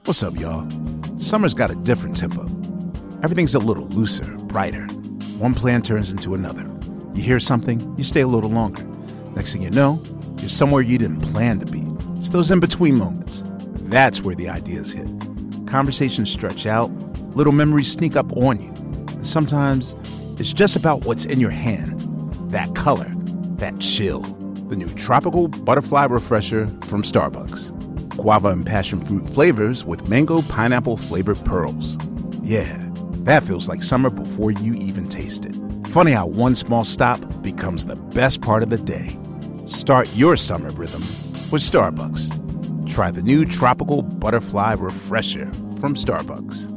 What's up, y'all? Summer's got a different tempo. Everything's a little looser, brighter. One plan turns into another. You hear something, you stay a little longer. Next thing you know, you're somewhere you didn't plan to be. It's those in-between moments. That's where the ideas hit. Conversations stretch out, little memories sneak up on you. And sometimes it's just about what's in your hand. That color, that chill. The new Tropical Butterfly Refresher from Starbucks. Guava and passion fruit flavors with mango pineapple flavored pearls. Yeah, that feels like summer before you even taste it. Funny how one small stop becomes the best part of the day. Start your summer rhythm with Starbucks. Try the new Tropical Butterfly Refresher from Starbucks.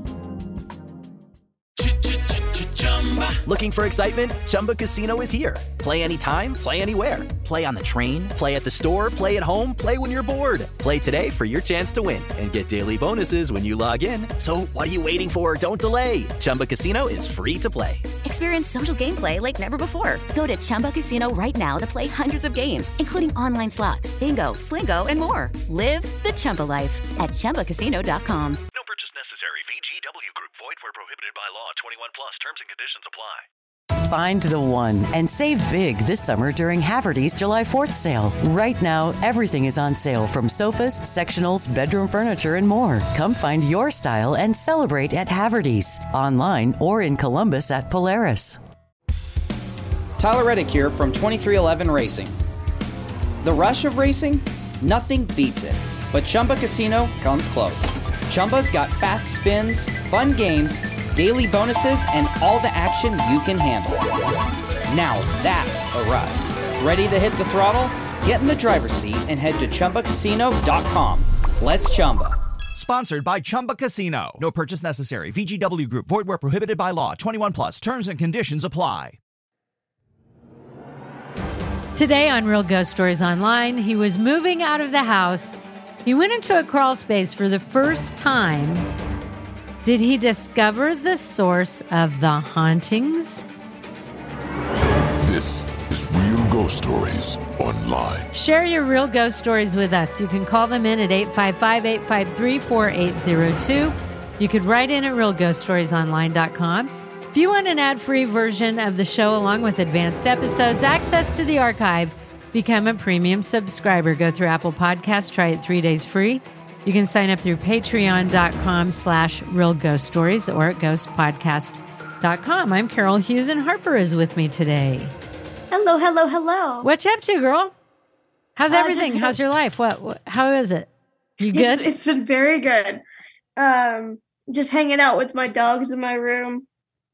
Looking for excitement? Chumba Casino is here. Play anytime, play anywhere. Play on the train, play at the store, play at home, play when you're bored. Play today for your chance to win and get daily bonuses when you log in. So what are you waiting for? Don't delay. Chumba Casino is free to play. Experience social gameplay like never before. Go to Chumba Casino right now to play hundreds of games, including online slots, bingo, Slingo, and more. Live the Chumba life at ChumbaCasino.com. No purchase necessary. VGW Group. Void where prohibited by law. 21 plus. Terms and conditions apply. Find the one and save big this summer during Haverty's July 4th sale. Right now, everything is on sale, from sofas, sectionals, bedroom furniture, and more. Come find your style and celebrate at Haverty's, online or in Columbus at Polaris. Tyler Reddick here from 2311 Racing. The rush of racing? Nothing beats it. But Chumba Casino comes close. Chumba's got fast spins, fun games, daily bonuses, and all the action you can handle. Now that's a ride. Ready to hit the throttle? Get in the driver's seat and head to ChumbaCasino.com. Let's Chumba. Sponsored by Chumba Casino. No purchase necessary. VGW Group. Void where prohibited by law. 21 plus. Terms and conditions apply. Today on Real Ghost Stories Online, he was moving out of the house. He went into a crawl space for the first time. Did he discover the source of the hauntings? This is Real Ghost Stories Online. Share your real ghost stories with us. You can call them in at 855-853-4802. You could write in at realghoststoriesonline.com. If you want an ad-free version of the show along with advanced episodes, access to the archive, become a premium subscriber. Go through Apple Podcasts, try it 3 days free. You can sign up through patreon.com/realghoststories or at ghostpodcast.com. I'm Carol Hughes, and Harper is with me today. Hello, hello, hello. What you up to, girl? How's everything? How's your life? How is it? You good? It's been very good. Just hanging out with my dogs in my room.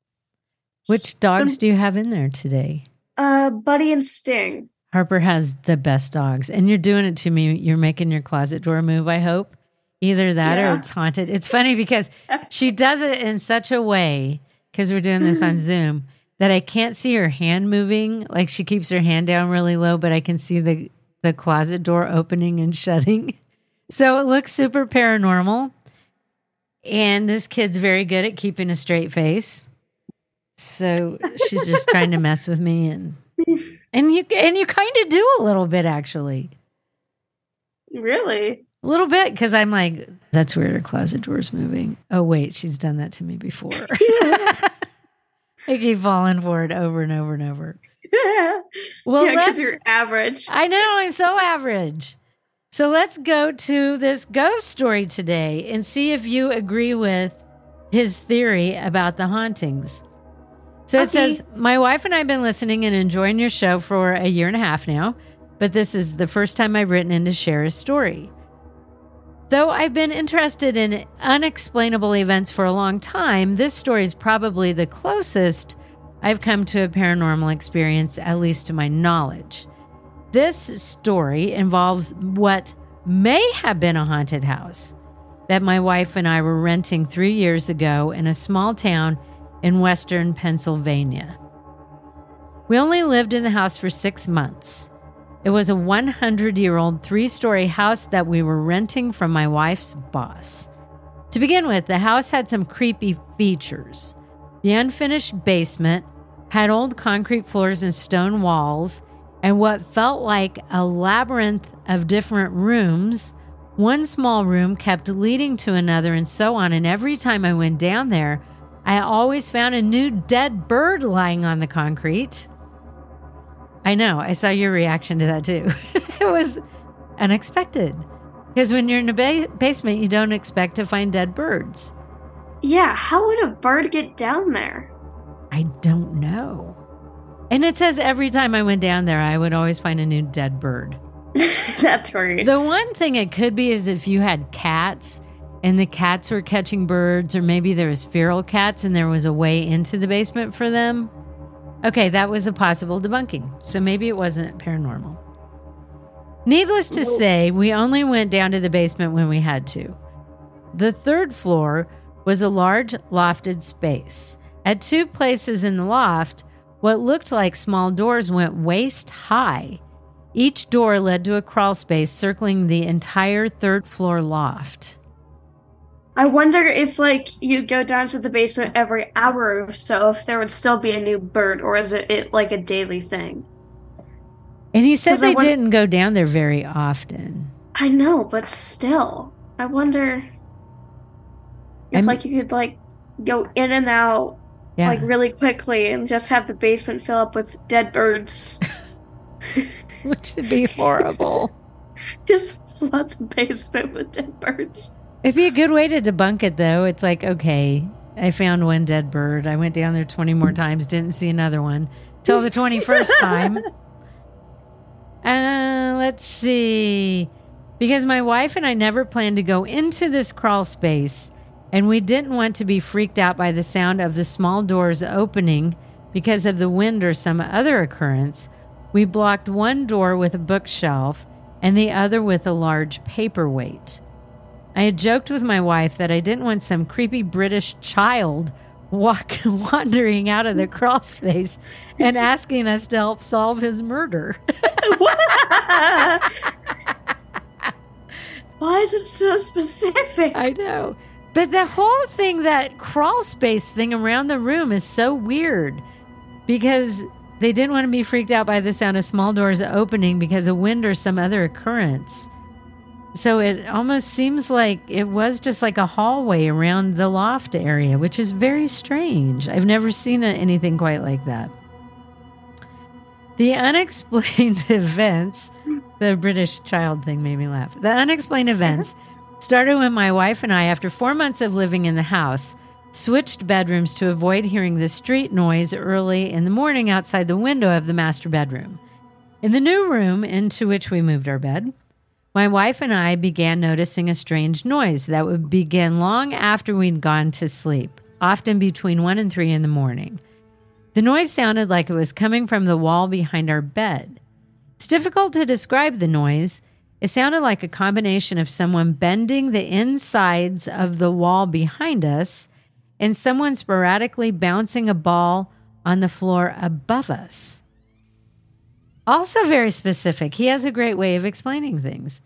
Which dogs do you have in there today? Buddy and Sting. Harper has the best dogs, and you're doing it to me. You're making your closet door move, I hope. Either that or it's haunted. It's funny because she does it in such a way, because we're doing this on Zoom, that I can't see her hand moving. Like, she keeps her hand down really low, but I can see the closet door opening and shutting. So it looks super paranormal. And this kid's very good at keeping a straight face. So she's just trying to mess with me, and you kind of do a little bit, actually. Really? A little bit, because I'm like, that's weird, her closet door's moving. Oh, wait, she's done that to me before. I keep falling for it over and over and over. Well, yeah, because you're average. I know, I'm so average. So let's go to this ghost story today and see if you agree with his theory about the hauntings. So it says, my wife and I have been listening and enjoying your show for a year and a half now, but this is the first time I've written in to share a story. Though I've been interested in unexplainable events for a long time, this story is probably the closest I've come to a paranormal experience, at least to my knowledge. This story involves what may have been a haunted house that my wife and I were renting 3 years ago in a small town in western Pennsylvania. We only lived in the house for 6 months. It was a 100-year-old 3-story house that we were renting from my wife's boss. To begin with, the house had some creepy features. The unfinished basement had old concrete floors and stone walls, and what felt like a labyrinth of different rooms, One small room kept leading to another and so on, and every time I went down there, I always found a new dead bird lying on the concrete. I know, I saw your reaction to that too. It was unexpected. Because when you're in a basement, you don't expect to find dead birds. Yeah, how would a bird get down there? I don't know. And it says every time I went down there, I would always find a new dead bird. That's weird. The one thing it could be is if you had cats and the cats were catching birds, or maybe there was feral cats and there was a way into the basement for them. Okay, that was a possible debunking. So maybe it wasn't paranormal. Needless to say, we only went down to the basement when we had to. The third floor was a large lofted space. At two places in the loft, what looked like small doors went waist high. Each door led to a crawl space circling the entire third floor loft. I wonder if, you go down to the basement every hour or so, if there would still be a new bird, or is it like a daily thing? And he said they didn't go down there very often. I know, but still. I wonder if, you could, go in and out, really quickly and just have the basement fill up with dead birds. Which would be horrible. Just flood the basement with dead birds. It'd be a good way to debunk it, though. It's like, okay, I found one dead bird. I went down there 20 more times, didn't see another one. Till the 21st time. Let's see. Because my wife and I never planned to go into this crawl space, and we didn't want to be freaked out by the sound of the small doors opening because of the wind or some other occurrence, we blocked one door with a bookshelf and the other with a large paperweight. I had joked with my wife that I didn't want some creepy British child wandering out of the crawl space and asking us to help solve his murder. Why is it so specific? I know. But the whole thing, that crawl space thing around the room is so weird because they didn't want to be freaked out by the sound of small doors opening because of wind or some other occurrence. So it almost seems like it was just like a hallway around the loft area, which is very strange. I've never seen anything quite like that. The unexplained events, the British child thing made me laugh. The unexplained events started when my wife and I, after 4 months of living in the house, switched bedrooms to avoid hearing the street noise early in the morning outside the window of the master bedroom. In the new room into which we moved our bed, my wife and I began noticing a strange noise that would begin long after we'd gone to sleep, often between 1 and 3 in the morning. The noise sounded like it was coming from the wall behind our bed. It's difficult to describe the noise. It sounded like a combination of someone bending the insides of the wall behind us and someone sporadically bouncing a ball on the floor above us. Also very specific. He has a great way of explaining things.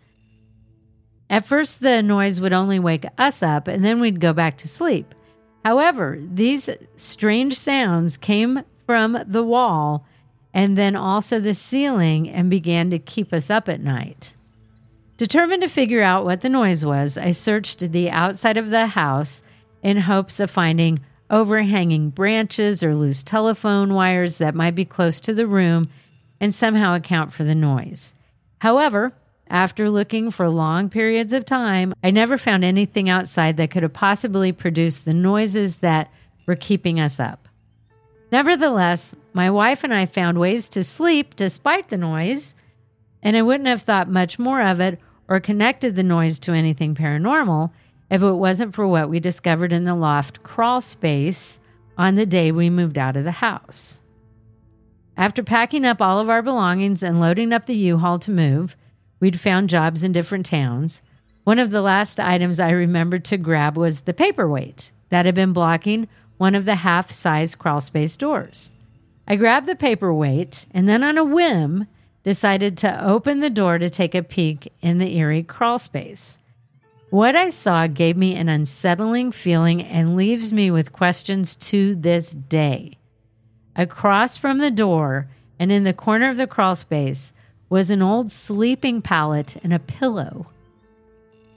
At first, the noise would only wake us up, and then we'd go back to sleep. However, these strange sounds came from the wall and then also the ceiling and began to keep us up at night. Determined to figure out what the noise was, I searched the outside of the house in hopes of finding overhanging branches or loose telephone wires that might be close to the room and somehow account for the noise. However, after looking for long periods of time, I never found anything outside that could have possibly produced the noises that were keeping us up. Nevertheless, my wife and I found ways to sleep despite the noise, and I wouldn't have thought much more of it or connected the noise to anything paranormal if it wasn't for what we discovered in the loft crawl space on the day we moved out of the house. After packing up all of our belongings and loading up the U-Haul to move, we'd found jobs in different towns. One of the last items I remembered to grab was the paperweight that had been blocking one of the half-size crawlspace doors. I grabbed the paperweight and then on a whim decided to open the door to take a peek in the eerie crawlspace. What I saw gave me an unsettling feeling and leaves me with questions to this day. Across from the door and in the corner of the crawlspace was an old sleeping pallet and a pillow.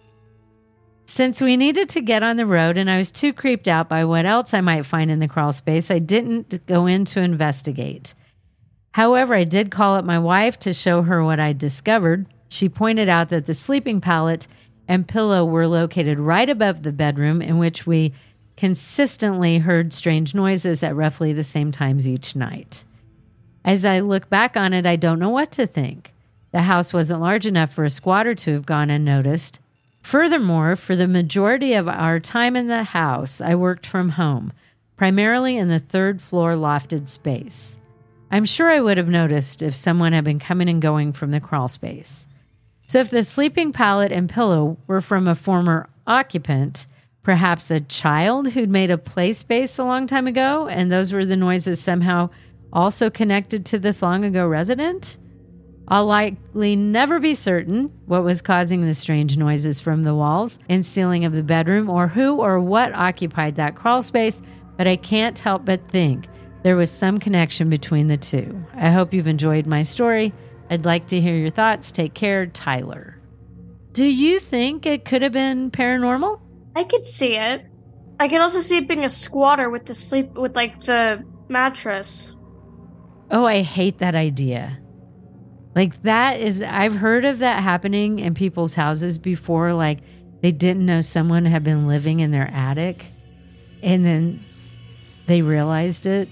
Since we needed to get on the road and I was too creeped out by what else I might find in the crawl space, I didn't go in to investigate. However, I did call up my wife to show her what I discovered. She pointed out that the sleeping pallet and pillow were located right above the bedroom in which we consistently heard strange noises at roughly the same times each night. As I look back on it, I don't know what to think. The house wasn't large enough for a squatter to have gone unnoticed. Furthermore, for the majority of our time in the house, I worked from home, primarily in the third floor lofted space. I'm sure I would have noticed if someone had been coming and going from the crawl space. So if the sleeping pallet and pillow were from a former occupant, perhaps a child who'd made a play space a long time ago, and those were the noises somehow also connected to this long ago resident? I'll likely never be certain what was causing the strange noises from the walls and ceiling of the bedroom, or who or what occupied that crawl space, but I can't help but think there was some connection between the two. I hope you've enjoyed my story. I'd like to hear your thoughts. Take care, Tyler. Do you think it could have been paranormal? I could see it. I could also see it being a squatter with the mattress. Oh, I hate that idea. Like that is, I've heard of that happening in people's houses before. Like they didn't know someone had been living in their attic and then they realized it.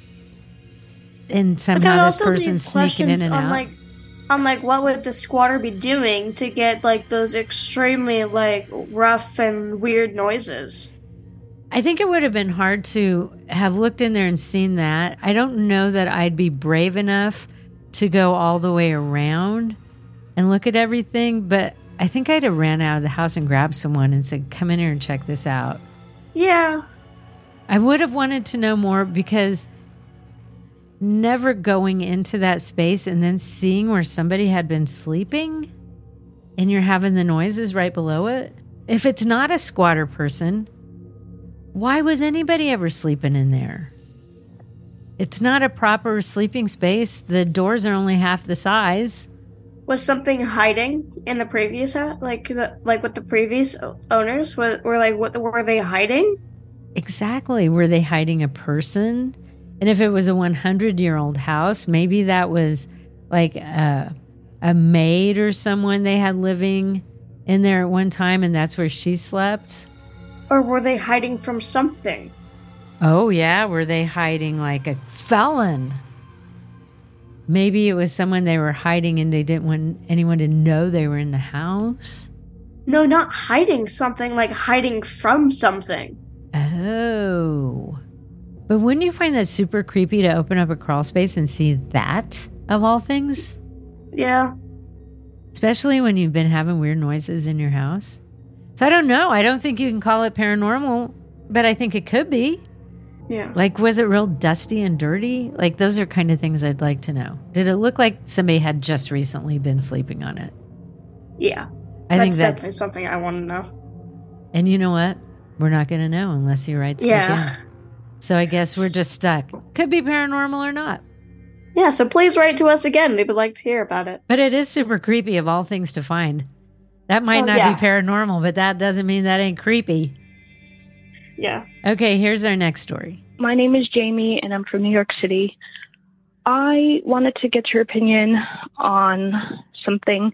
And somehow this person's sneaking in and out. On what would the squatter be doing to get like those extremely like rough and weird noises? I think it would have been hard to have looked in there and seen that. I don't know that I'd be brave enough to go all the way around and look at everything, but I think I'd have ran out of the house and grabbed someone and said, come in here and check this out. Yeah. I would have wanted to know more, because never going into that space and then seeing where somebody had been sleeping and you're having the noises right below it. If it's not a squatter person, why was anybody ever sleeping in there? It's not a proper sleeping space. The doors are only half the size. Was something hiding in the previous house? Like with the previous owners? What were they hiding? Exactly. Were they hiding a person? And if it was a 100-year-old house, maybe that was like a maid or someone they had living in there at one time, and that's where she slept. Or were they hiding from something? Oh, yeah. Were they hiding like a felon? Maybe it was someone they were hiding and they didn't want anyone to know they were in the house. No, not hiding something, like hiding from something. Oh. But wouldn't you find that super creepy to open up a crawl space and see that, of all things? Yeah. Especially when you've been having weird noises in your house. So I don't know. I don't think you can call it paranormal, but I think it could be. Yeah. Like, was it real dusty and dirty? Like, those are kind of things I'd like to know. Did it look like somebody had just recently been sleeping on it? Yeah. That's definitely something I want to know. And you know what? We're not going to know unless he writes back in. So I guess we're just stuck. Could be paranormal or not. Yeah, so please write to us again. We would like to hear about it. But it is super creepy, of all things to find. That might not be paranormal, but that doesn't mean that ain't creepy. Yeah. Okay, here's our next story. My name is Jamie, and I'm from New York City. I wanted to get your opinion on something.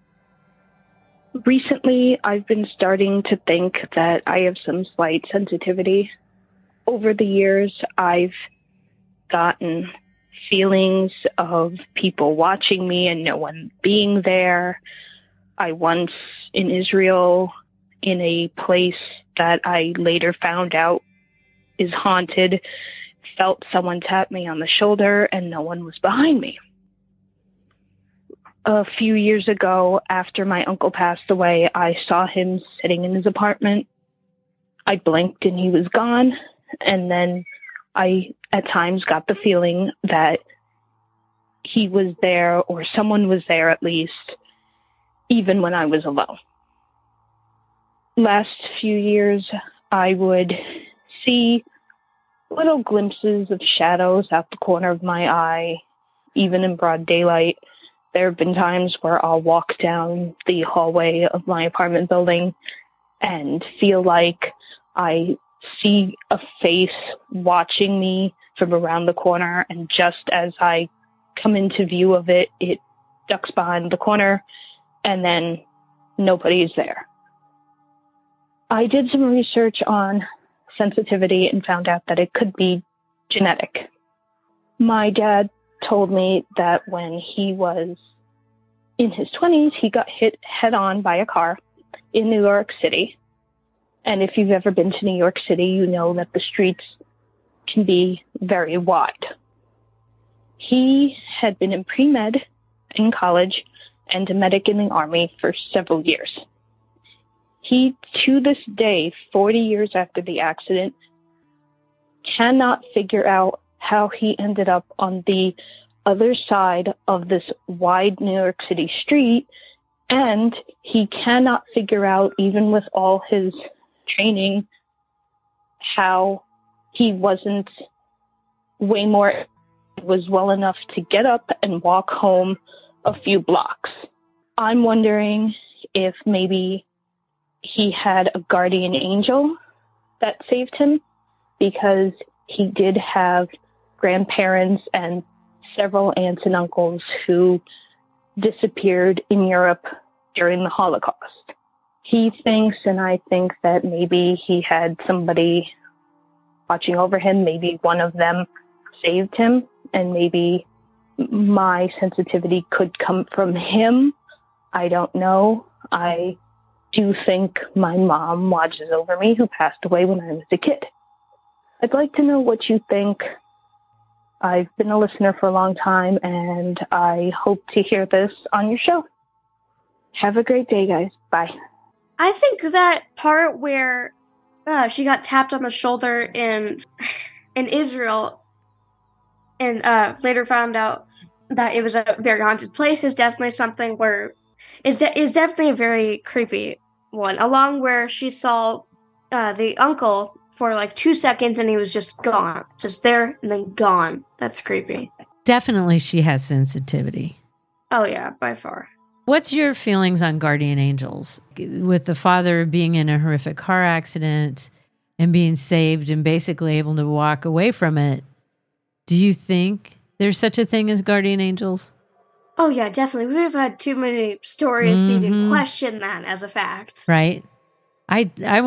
Recently, I've been starting to think that I have some slight sensitivity. Over the years, I've gotten feelings of people watching me and no one being there. I once, in Israel, in a place that I later found out is haunted, felt someone tap me on the shoulder and no one was behind me. A few years ago, after my uncle passed away, I saw him sitting in his apartment. I blinked and he was gone. And then I, at times, got the feeling that he was there, or someone was there at least, even when I was alone. Last few years, I would see little glimpses of shadows out the corner of my eye, even in broad daylight. There have been times where I'll walk down the hallway of my apartment building and feel like I see a face watching me from around the corner, and just as I come into view of it, it ducks behind the corner, and then nobody is there. I did some research on sensitivity and found out that it could be genetic. My dad told me that when he was in his 20s, he got hit head-on by a car in New York City. And if you've ever been to New York City, you know that the streets can be very wide. He had been in pre-med in college and a medic in the Army for several years. He, to this day, 40 years after the accident, cannot figure out how he ended up on the other side of this wide New York City street, and he cannot figure out, even with all his training, how he wasn't was well enough to get up and walk home a few blocks. I'm wondering if maybe he had a guardian angel that saved him, because he did have grandparents and several aunts and uncles who disappeared in Europe during the Holocaust. He thinks, and I think, that maybe he had somebody watching over him. Maybe one of them saved him, and maybe my sensitivity could come from him. I don't know. I do think my mom watches over me, who passed away when I was a kid. I'd like to know what you think. I've been a listener for a long time, and I hope to hear this on your show. Have a great day, guys. Bye. I think that part where she got tapped on the shoulder in Israel and later found out that it was a very haunted place is definitely something where is definitely a very creepy one. Along where she saw the uncle for like 2 seconds and he was just gone, just there and then gone. That's creepy. Definitely she has sensitivity. Oh yeah, by far. What's your feelings on guardian angels? With the father being in a horrific car accident and being saved and basically able to walk away from it, do you think there's such a thing as guardian angels? Oh yeah, definitely. We've had too many stories to even question that as a fact. Right. I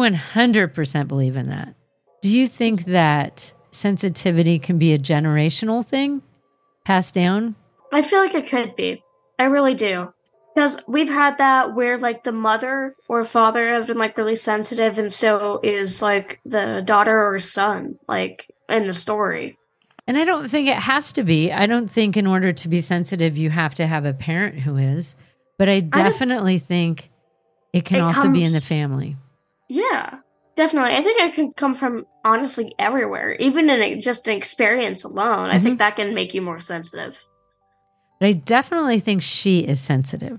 100% believe in that. Do you think that sensitivity can be a generational thing passed down? I feel like it could be. I really do. Because we've had that where like the mother or father has been like really sensitive, and so is like the daughter or son, like in the story. And I don't think it has to be. I don't think in order to be sensitive, you have to have a parent who is. But I definitely think it can also be in the family. Yeah, definitely. I think it can come from honestly everywhere, even in just an experience alone. I think that can make you more sensitive. But I definitely think she is sensitive.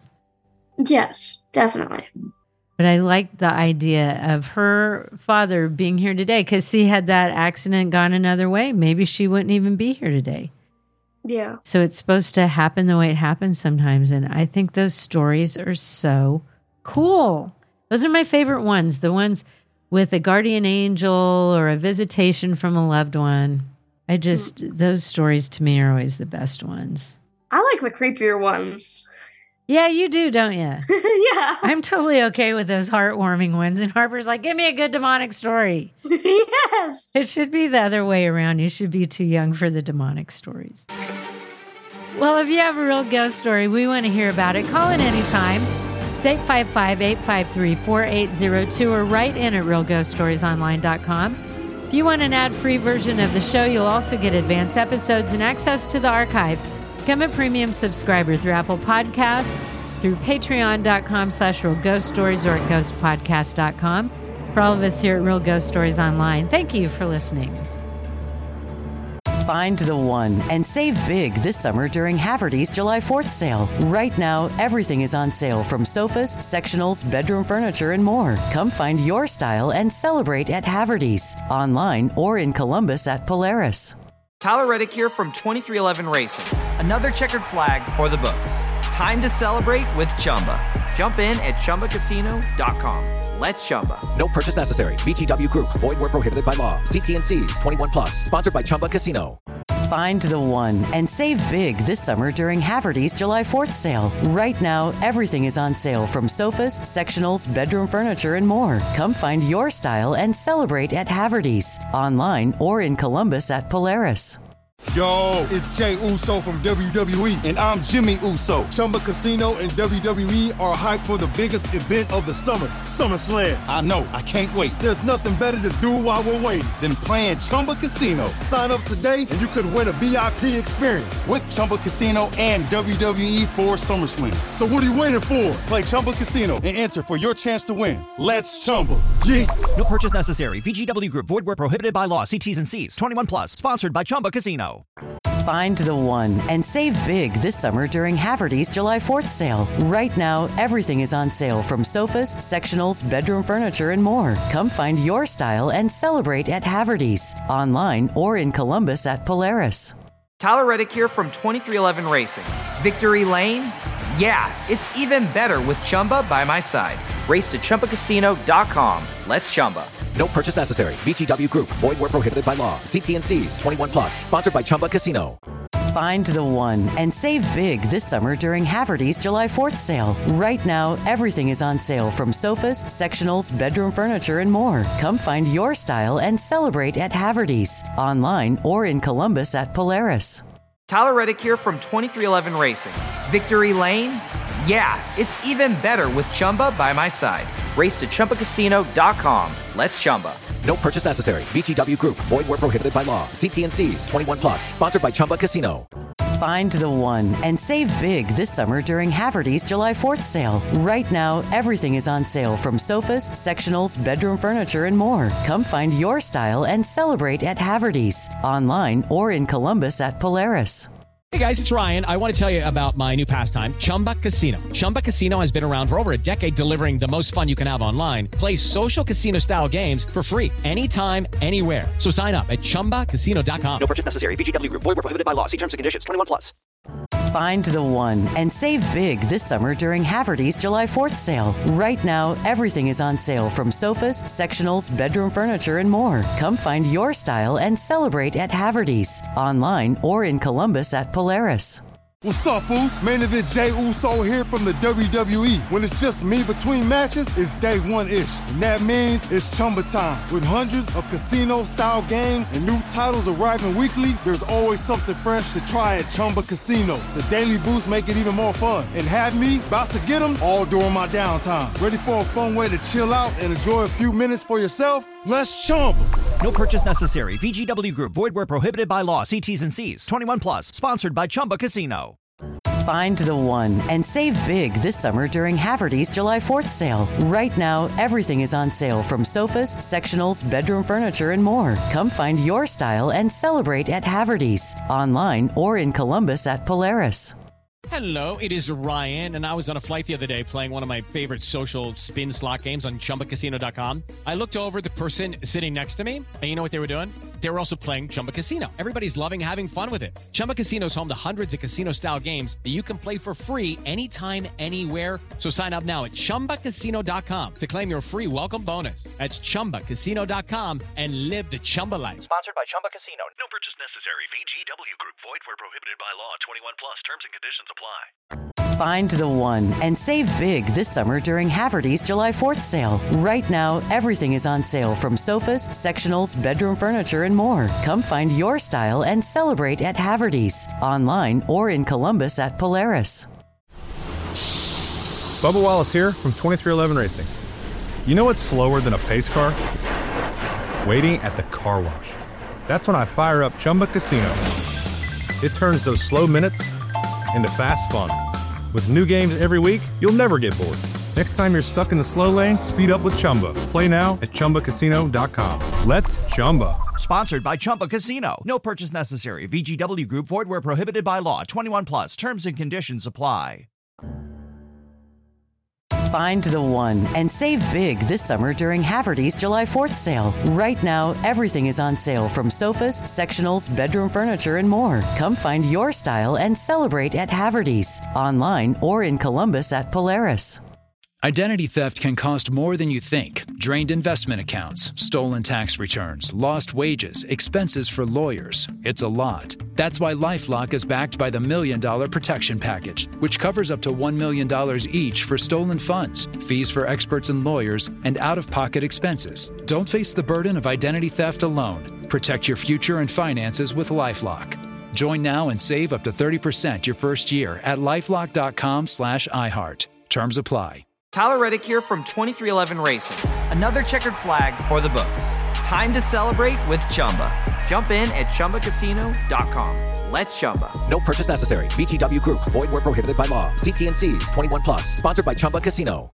Yes, definitely. But I like the idea of her father being here today, because see, had that accident gone another way, maybe she wouldn't even be here today. Yeah. So it's supposed to happen the way it happens sometimes. And I think those stories are so cool. Those are my favorite ones. The ones with a guardian angel or a visitation from a loved one. Those stories to me are always the best ones. I like the creepier ones. Yeah, you do, don't you? Yeah. I'm totally okay with those heartwarming ones. And Harper's like, give me a good demonic story. Yes. It should be the other way around. You should be too young for the demonic stories. Well, if you have a real ghost story, we want to hear about it. Call in anytime. 855-853-4802 or write in at realghoststoriesonline.com. If you want an ad-free version of the show, you'll also get advanced episodes and access to the archive. Become a premium subscriber through Apple Podcasts, through patreon.com/realghoststories or at ghostpodcast.com. For all of us here at Real Ghost Stories Online, thank you for listening. Find the one and save big this summer during Haverty's July 4th sale. Right now, everything is on sale, from sofas, sectionals, bedroom furniture, and more. Come find your style and celebrate at Haverty's, online or in Columbus at Polaris. Tyler Reddick here from 2311 Racing. Another checkered flag for the books. Time to celebrate with Chumba. Jump in at ChumbaCasino.com. Let's Chumba. No purchase necessary. VGW Group. Void where prohibited by law. See T&Cs. 21 plus. Sponsored by Chumba Casino. Find the one and save big this summer during Haverty's July 4th sale. Right now, everything is on sale from sofas, sectionals, bedroom furniture, and more. Come find your style and celebrate at Haverty's. Online or in Columbus at Polaris. Yo, it's Jay Uso from WWE, and I'm Jimmy Uso. Chumba Casino and WWE are hyped for the biggest event of the summer, SummerSlam. I know, I can't wait. There's nothing better to do while we're waiting than playing Chumba Casino. Sign up today and you could win a VIP experience with Chumba Casino and WWE for SummerSlam. So what are you waiting for? Play Chumba Casino and enter for your chance to win. Let's Chumba. Yeah. No purchase necessary. VGW Group. Void where prohibited by law. See T's and C's. 21 plus. Sponsored by Chumba Casino. Find the one and save big this summer during Haverty's July 4th sale. Right now, everything is on sale from sofas, sectionals, bedroom furniture, and more. Come find your style and celebrate at Haverty's. Online or in Columbus at Polaris. Tyler Reddick here from 2311 Racing. Victory Lane? Yeah, it's even better with Chumba by my side. Race to ChumbaCasino.com. Let's Chumba. No purchase necessary. VGW Group. Void where prohibited by law. See T&Cs. 21 plus. Sponsored by Chumba Casino. Find the one and save big this summer during Haverty's July 4th sale. Right now, everything is on sale from sofas, sectionals, bedroom furniture, and more. Come find your style and celebrate at Haverty's. Online or in Columbus at Polaris. Tyler Reddick here from 2311 Racing. Victory Lane? Yeah, it's even better with Chumba by my side. Race to ChumbaCasino.com. Let's Chumba. No purchase necessary. VGW Group. Void where prohibited by law. See T&Cs. 21 plus. Sponsored by Chumba Casino. Find the one and save big this summer during Haverty's July 4th sale. Right now, everything is on sale from sofas, sectionals, bedroom furniture, and more. Come find your style and celebrate at Haverty's. Online or in Columbus at Polaris. Hey guys, it's Ryan. I want to tell you about my new pastime, Chumba Casino. Chumba Casino has been around for over a decade, delivering the most fun you can have online. Play social casino-style games for free anytime, anywhere. So sign up at ChumbaCasino.com. No purchase necessary. VGW Group. Void where prohibited by law. See terms and conditions. 21 plus. Find the one and save big this summer during Haverty's July 4th sale. Right now, everything is on sale from sofas, sectionals, bedroom furniture, and more. Come find your style and celebrate at Haverty's. Online or in Columbus at Polaris. What's up, fools? Main event Jay Uso here from the WWE. When it's just me between matches, it's day one-ish. And that means it's Chumba time. With hundreds of casino-style games and new titles arriving weekly, there's always something fresh to try at Chumba Casino. The daily boosts make it even more fun. And have me about to get them all during my downtime. Ready for a fun way to chill out and enjoy a few minutes for yourself? Let's Chumba. No purchase necessary. VGW Group. Void where prohibited by law. See T's and C's. 21 plus. Sponsored by Chumba Casino. Find the one and save big this summer during Haverty's July 4th sale. Right now, everything is on sale from sofas, sectionals, bedroom furniture, and more. Come find your style and celebrate at Haverty's. Online or in Columbus at Polaris. Hello, it is Ryan, and I was on a flight the other day playing one of my favorite social spin slot games on ChumbaCasino.com. I looked over at the person sitting next to me, and you know what they were doing? They were also playing Chumba Casino. Everybody's loving having fun with it. Chumba Casino is home to hundreds of casino-style games that you can play for free anytime, anywhere. So sign up now at ChumbaCasino.com to claim your free welcome bonus. That's ChumbaCasino.com and live the Chumba life. Sponsored by Chumba Casino. No purchase necessary. VGW Group. Void where prohibited by law. 21 plus. Terms and conditions apply. Find the one and save big this summer during Haverty's July 4th sale. Right now, everything is on sale from sofas, sectionals, bedroom furniture, and more. Come find your style and celebrate at Haverty's. Online or in Columbus at Polaris. Bubba Wallace here from 2311 Racing. You know what's slower than a pace car? Waiting at the car wash. That's when I fire up Chumba Casino. It turns those slow minutes into fast fun. With new games every week, you'll never get bored. Next time you're stuck in the slow lane, speed up with Chumba. Play now at ChumbaCasino.com. Let's Chumba. Sponsored by Chumba Casino. No purchase necessary. VGW Group. Void where prohibited by law. 21 plus. Terms and conditions apply. Find the one and save big this summer during Haverty's July 4th sale. Right now, everything is on sale from sofas, sectionals, bedroom furniture, and more. Come find your style and celebrate at Haverty's. Online or in Columbus at Polaris. Identity theft can cost more than you think. Drained investment accounts, stolen tax returns, lost wages, expenses for lawyers. It's a lot. That's why LifeLock is backed by the $1 Million Protection Package, which covers up to $1 million each for stolen funds, fees for experts and lawyers, and out-of-pocket expenses. Don't face the burden of identity theft alone. Protect your future and finances with LifeLock. Join now and save up to 30% your first year at LifeLock.com/iHeart. Terms apply. Tyler Reddick here from 2311 Racing. Another checkered flag for the books. Time to celebrate with Chumba. Jump in at ChumbaCasino.com. Let's Chumba. No purchase necessary. VGW Group. Void where prohibited by law. See T&Cs. 21+. Sponsored by Chumba Casino.